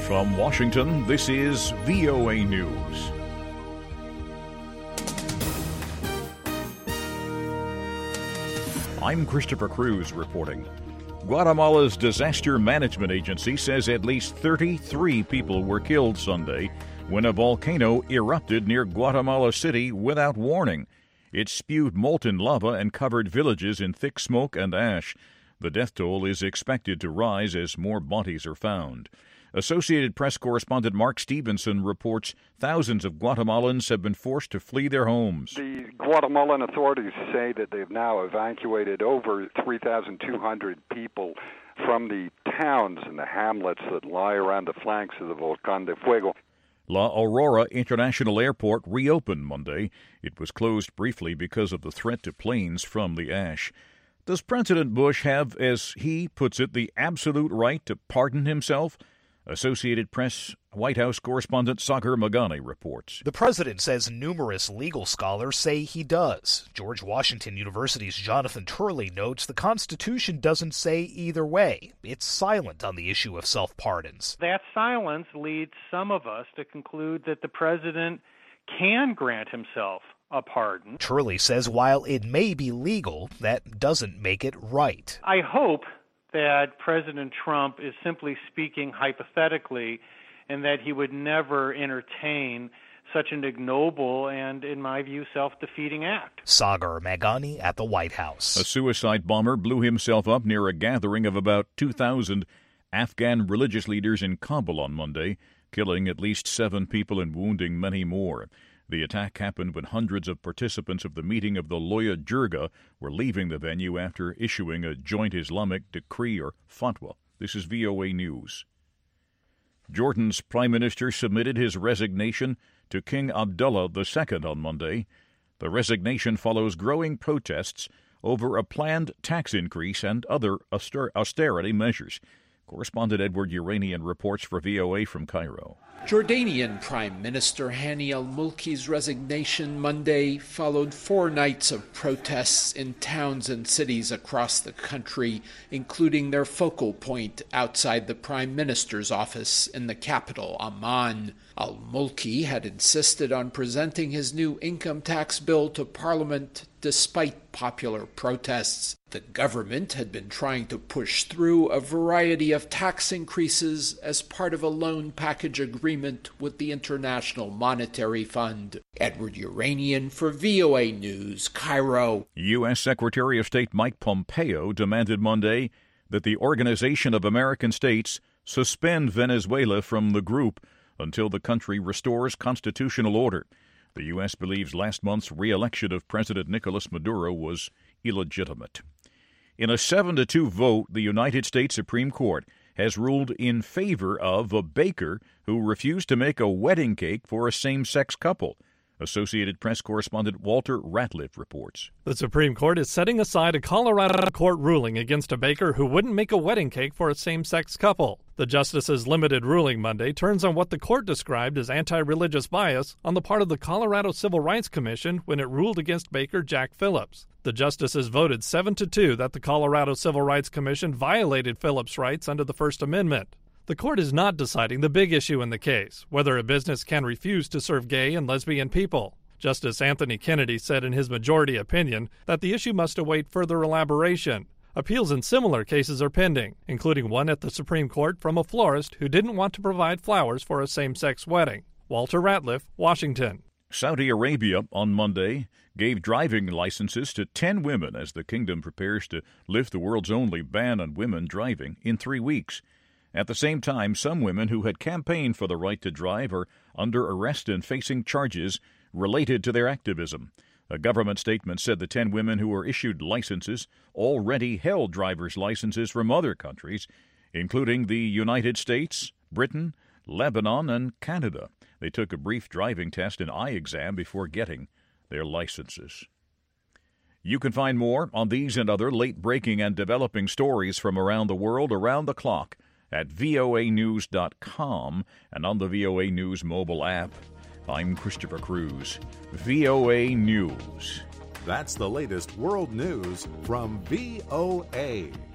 From Washington, this is VOA News. I'm Christopher Cruz reporting. Guatemala's Disaster Management Agency says at least 33 people were killed Sunday when a volcano erupted near Guatemala City without warning. It spewed molten lava and covered villages in thick smoke and ash. The death toll is expected to rise as more bodies are found. Associated Press correspondent Mark Stevenson reports thousands of Guatemalans have been forced to flee their homes. The Guatemalan authorities say that they've now evacuated over 3,200 people from the towns and the hamlets that lie around the flanks of the Volcán de Fuego. La Aurora International Airport reopened Monday. It was closed briefly because of the threat to planes from the ash. Does President Bush have, as he puts it, the absolute right to pardon himself? Associated Press White House correspondent Sagar Magani reports. The president says numerous legal scholars say he does. George Washington University's Jonathan Turley notes the Constitution doesn't say either way. It's silent on the issue of self-pardons. That silence leads some of us to conclude that the president can grant himself a pardon. Turley says while it may be legal, that doesn't make it right. I hope that President Trump is simply speaking hypothetically and that he would never entertain such an ignoble and, in my view, self-defeating act. Sagar Magani at the White House. A suicide bomber blew himself up near a gathering of about 2,000 Afghan religious leaders in Kabul on Monday, killing at least 7 people and wounding many more. The attack happened when hundreds of participants of the meeting of the Loya Jirga were leaving the venue after issuing a joint Islamic decree or fatwa. This is VOA News. Jordan's prime minister submitted his resignation to King Abdullah II on Monday. The resignation follows growing protests over a planned tax increase and other austerity measures. Correspondent Edward Uranian reports for VOA from Cairo. Jordanian Prime Minister Hani al-Mulki's resignation Monday followed 4 nights of protests in towns and cities across the country, including their focal point outside the Prime Minister's office in the capital, Amman. Al-Mulki had insisted on presenting his new income tax bill to Parliament despite popular protests. The government had been trying to push through a variety of tax increases as part of a loan package agreement with the International Monetary Fund. Edward Uranian for VOA News, Cairo. U.S. Secretary of State Mike Pompeo demanded Monday that the Organization of American States suspend Venezuela from the group until the country restores constitutional order. The U.S. believes last month's re-election of President Nicolas Maduro was illegitimate. In a 7-2 vote, the United States Supreme Court has ruled in favor of a baker who refused to make a wedding cake for a same-sex couple. Associated Press correspondent Walter Ratliff reports. The Supreme Court is setting aside a Colorado court ruling against a baker who wouldn't make a wedding cake for a same-sex couple. The justices' limited ruling Monday turns on what the court described as anti-religious bias on the part of the Colorado Civil Rights Commission when it ruled against baker Jack Phillips. The justices voted 7-2 that the Colorado Civil Rights Commission violated Phillips' rights under the First Amendment. The court is not deciding the big issue in the case, whether a business can refuse to serve gay and lesbian people. Justice Anthony Kennedy said in his majority opinion that the issue must await further elaboration. Appeals in similar cases are pending, including one at the Supreme Court from a florist who didn't want to provide flowers for a same-sex wedding. Walter Ratliff, Washington. Saudi Arabia on Monday gave driving licenses to 10 women as the kingdom prepares to lift the world's only ban on women driving in 3 weeks. At the same time, some women who had campaigned for the right to drive are under arrest and facing charges related to their activism. A government statement said the 10 women who were issued licenses already held driver's licenses from other countries, including the United States, Britain, Lebanon, and Canada. They took a brief driving test and eye exam before getting their licenses. You can find more on these and other late-breaking and developing stories from around the world around the clock at voanews.com and on the VOA News mobile app. I'm Christopher Cruz, VOA News. That's the latest world news from VOA.